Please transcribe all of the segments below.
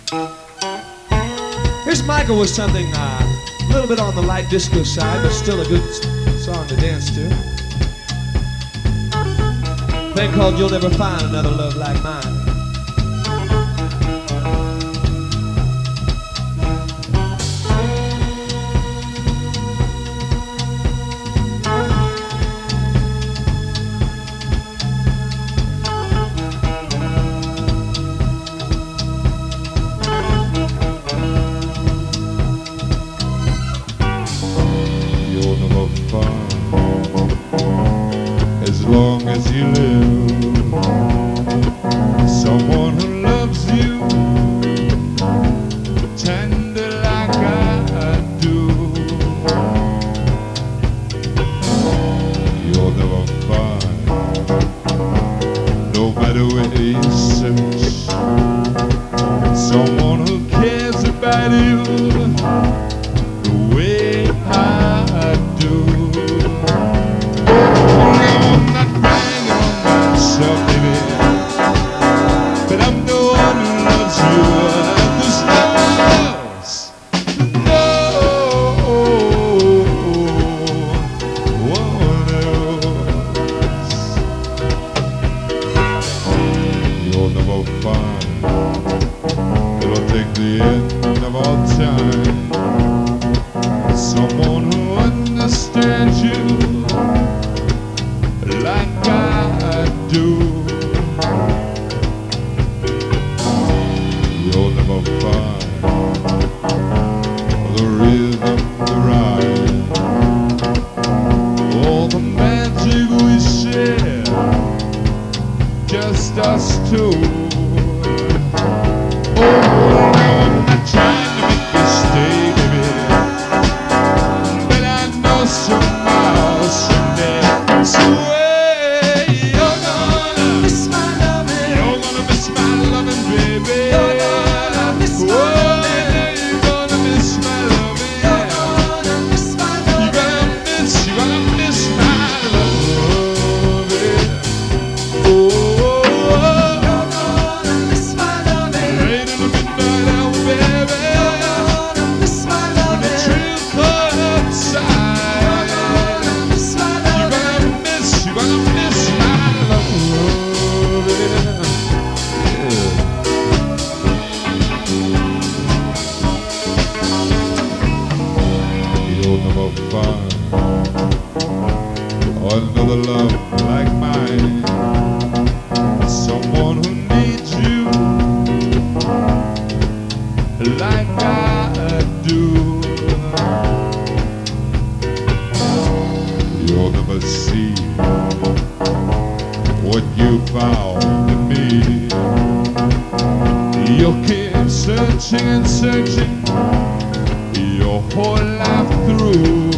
Here's Michael with something a little bit on the light disco side, but still a good song to dance to. A thing called You'll Never Find Another Love Like Mine. As long as you live, someone who loves you tender like I do. You'll never find, no matter where you search, someone who cares about you the way I do. It'll take the end of all time, someone who understands you like I do. You'll never find the rhythm, the rhyme, all the magic we share, just us two. Another love like mine, someone who needs you like I do. You'll never see what you found in me. You'll keep searching and searching your whole life through.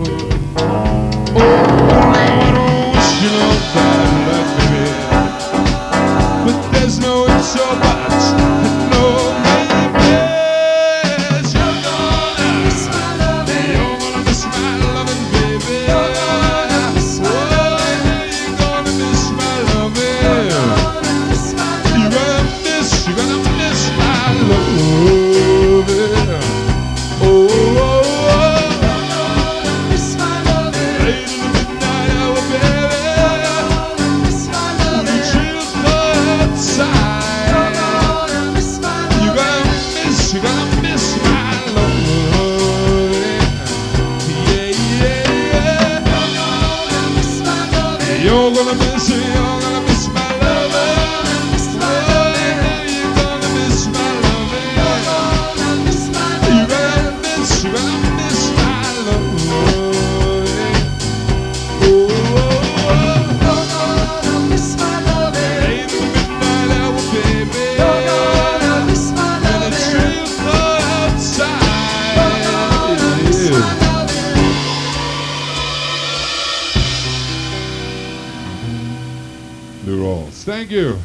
You're gonna miss it, you're gonna miss my loving. You're gonna miss my loving. You're gonna miss my loving. Oh, you're gonna miss my loving. Late in the midnight hour, baby. You're gonna miss my loving. And it's real cold outside. You're gonna miss my loving. Thank you.